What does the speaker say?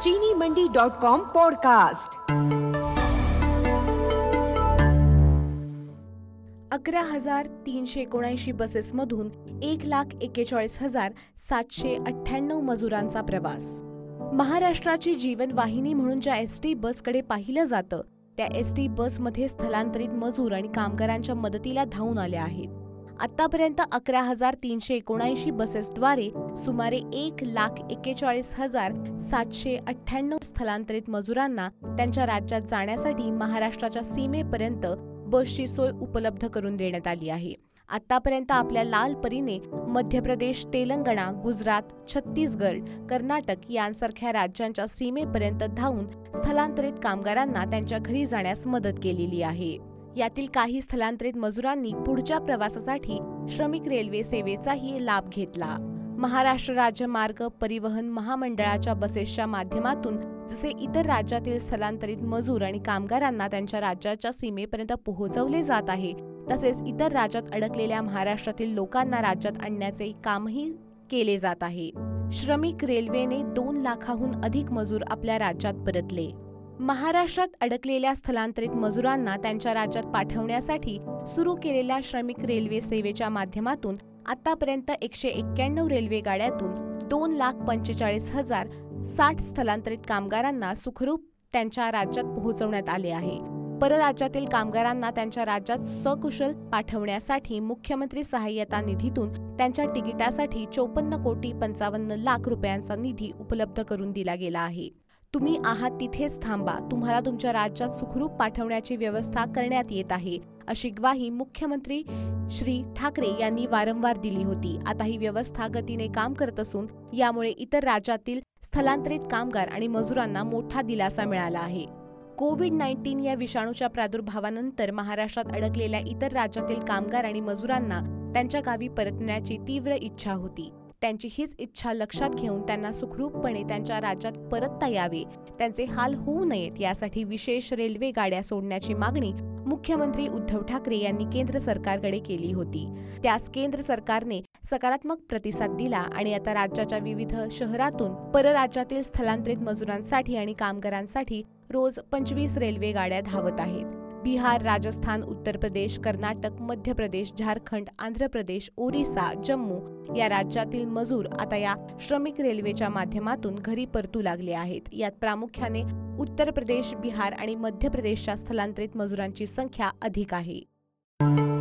चीनीमंडी.com podcast. 11,379 बसेसमधून 1,41,798 मजुरांचा प्रवास। महाराष्ट्राची जीवनवाहिनी म्हणून ज्या एसटी बसकडे पाहिलं जातं त्या एसटी बसमध्ये स्थलांतरित मजूर आणि कामगारांच्या मदतीला धावून आल्या आहेत। आतापर्यंत 11,379 बसेसद्वारे सुमारे 1,41,798 स्थलांतरित मजुरांना त्यांच्या राज्यात जाण्यासाठी महाराष्ट्राच्या सीमेपर्यंत बसची सोय उपलब्ध करून देण्यात आली आहे। आतापर्यंत आपल्या लाल परीने मध्य प्रदेश, तेलंगणा, गुजरात, छत्तीसगड, कर्नाटक यांसारख्या राज्यांच्या सीमेपर्यंत धावून स्थलांतरित कामगारांना त्यांच्या घरी जाण्यास मदत केलेली आहे। यातील काही स्थलांतरित मजुरांनी पुढच्या प्रवासासाठी श्रमिक रेल्वे सेवेचाही लाभ घेतला। महाराष्ट्र राज्य मार्ग परिवहन महामंडळाच्या बसेसच्या माध्यमातून जसे इतर राज्यातील स्थलांतरित मजूर आणि कामगारांना त्यांच्या राज्याच्या सीमेपर्यंत पोहोचवले जात आहे, तसेच इतर राज्यात अडकलेल्या महाराष्ट्रातील लोकांना राज्यात आणण्याचे कामही केले जात आहे। श्रमिक रेल्वेने 2 लाखाहून अधिक मजूर आपल्या राज्यात परतले। महाराष्ट्रात अडकलेल्या स्थलांतरित मजुरांना त्यांच्या राज्यात पाठवण्यासाठी सुरू केलेल्या श्रमिक रेल्वे सेवेच्या माध्यमातून आतापर्यंत 191 रेल्वे गाड्यातून 2,45,060 स्थलांतरित कामगारांना सुखरूप त्यांच्या राज्यात पोहोचवण्यात आले आहे। परराज्यातील कामगारांना त्यांच्या राज्यात सकुशल पाठवण्यासाठी मुख्यमंत्री सहाय्यता निधीतून त्यांच्या तिकिटासाठी 54,55,00,000 रुपयांचा निधी उपलब्ध करून दिला गेला आहे। तुम्ही आहात तिथेच थांबा, तुम्हाला तुमच्या राज्यात सुखरूप पाठवण्याची व्यवस्था करण्यात येत आहे, अशी ग्वाही मुख्यमंत्री श्री ठाकरे यांनी वारंवार दिली होती। आता ही व्यवस्था गतीने काम करत असून यामुळे इतर राज्यातील स्थलांतरित कामगार आणि मजुरांना मोठा दिलासा मिळाला आहे। कोविड-19 या विषाणूच्या प्रादुर्भावानंतर महाराष्ट्रात अडकलेल्या इतर राज्यातील कामगार आणि मजुरांना त्यांच्या गावी परतण्याची तीव्र इच्छा होती। त्यांची हीच इच्छा लक्षात घेऊन त्यांना सुखरूपपणे त्यांच्या राज्यात परतता यावे, त्यांचे हाल होऊ नयेत यासाठी विशेष रेल्वे गाड्या सोडण्याची मागणी मुख्यमंत्री उद्धव ठाकरे यांनी केंद्र सरकारकडे केली होती। त्यास केंद्र सरकारने सकारात्मक प्रतिसाद दिला आणि आता राज्याच्या विविध शहरातून परराज्यातील स्थलांतरित मजुरांसाठी आणि कामगारांसाठी रोज 25 रेल्वे गाड्या धावत आहेत। बिहार, राजस्थान, उत्तर प्रदेश, कर्नाटक, मध्य प्रदेश, झारखंड, आंध्र प्रदेश, ओरिसा, जम्मू या राज्यातील मजूर आता या श्रमिक रेल्वेच्या माध्यमातून घरी परतू लागले आहेत। यात प्रामुख्याने उत्तर प्रदेश, बिहार आणि मध्य प्रदेशच्या स्थलांतरित मजुरांची संख्या अधिक आहे।